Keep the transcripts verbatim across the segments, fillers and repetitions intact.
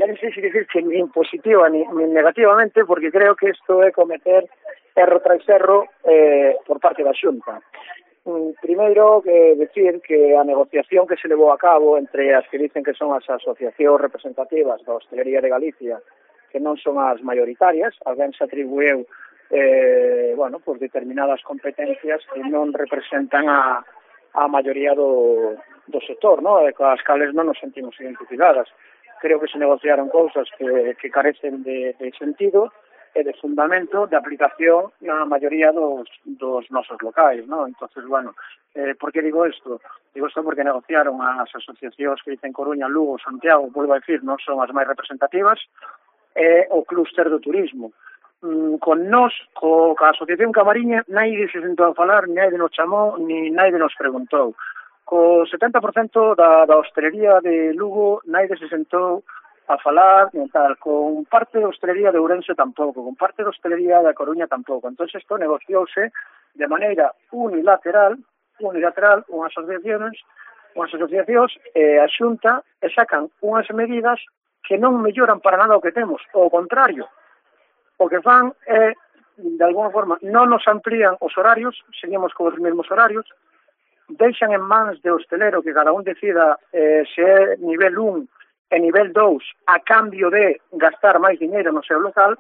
xa non sei se dicir que nin positiva nin, nin negativamente, porque creo que isto é cometer erro tras erro eh, por parte da Xunta. Mm, primeiro, que decir que a negociación que se levou a cabo entre as que dicen que son as asociacións representativas da hostelería de Galicia, que non son as maioritarias, alguén se atribueu eh, bueno, por determinadas competencias que non representan a, a maioría do, do sector, no? E coas cales non nos sentimos identificadas. Creo que se negociaron cousas que, que carecen de, de sentido e de fundamento de aplicación na maioría dos, dos nosos locais, ¿no? Entonces, bueno, eh, por que digo isto? Digo isto porque negociaron as asociacións que dicen Coruña, Lugo, Santiago, volvo a decir, non son as máis representativas, e o clúster do turismo. Mm, con nós, co, ca Asociación Camariña, naide se sentou a falar, naide nos chamou, ni naide nos preguntou. Co setenta por cento da, da hostelería de Lugo, naide se sentou a falar, e tal, con parte da hostelería de Ourense tampouco, con parte da hostelería da Coruña tampouco. Entón, isto negociouse de maneira unilateral, unilateral, unhas asociacións, unhas asociacións e a Xunta e sacan unhas medidas que non melloran para nada o que temos, ao contrario. O que fan é, de alguna forma, non nos amplían os horarios, seguimos con os mesmos horarios, deixan en mans de hostelero que cada un decida eh, se é nivel un e nivel dous a cambio de gastar máis dinheiro no seu local.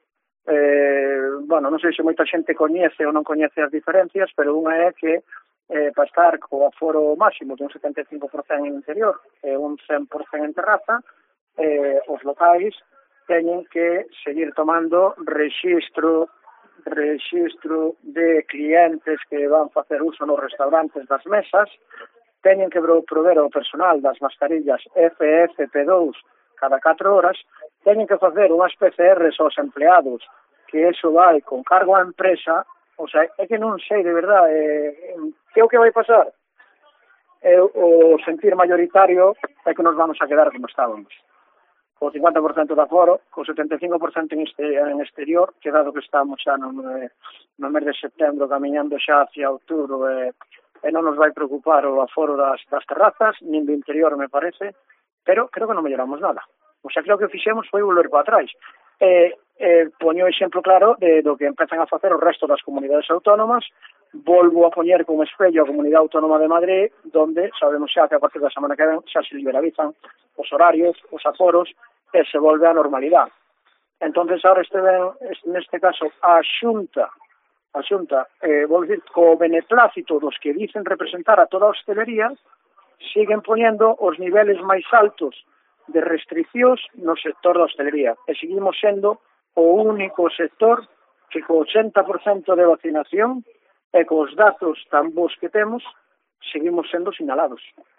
Eh, bueno, non sei se moita xente coñece ou non coñece as diferencias, pero unha é que eh, para estar co aforo máximo de un setenta e cinco por cento en interior e un cen por cento en terraza, eh, os locais teñen que seguir tomando rexistro rexistro de clientes que van facer uso nos restaurantes das mesas, teñen que prover ao personal das mascarillas F F P dous cada catro horas, teñen que facer unhas P C Rs aos empleados, que eso vai con cargo á empresa. O sea, é que non sei de verdade eh, que é o que vai pasar. É o sentir mayoritario é que nos vamos a quedar como estábamos. Co cincuenta por cento de aforo, co setenta e cinco por cento en, este, en exterior, que dado que estamos xa no, no mes de setembro camiñando xa hacia outubro, e, e non nos vai preocupar o aforo das, das terrazas, nin do interior, me parece, pero creo que non melloramos nada. O sea, creo que o fixemos foi volver para atrás. E, e poño o exemplo claro de, do que empezan a facer o resto das comunidades autónomas. Volvo a poñer como espello a Comunidade Autónoma de Madrid, donde sabemos xa que a partir da semana que ven xa se liberalizan os horarios, os aforos, e se volve a normalidade. Entonces, ahora este ven, neste caso, a Xunta, a Xunta, eh, vou dicir, co beneplácito dos que dicen representar a toda a hostelería, siguen poñendo os niveles máis altos de restriccións no sector da hostelería. E seguimos sendo o único sector que co ochenta por cento de vacinación e cos datos tan bons que temos, seguimos sendo sinalados.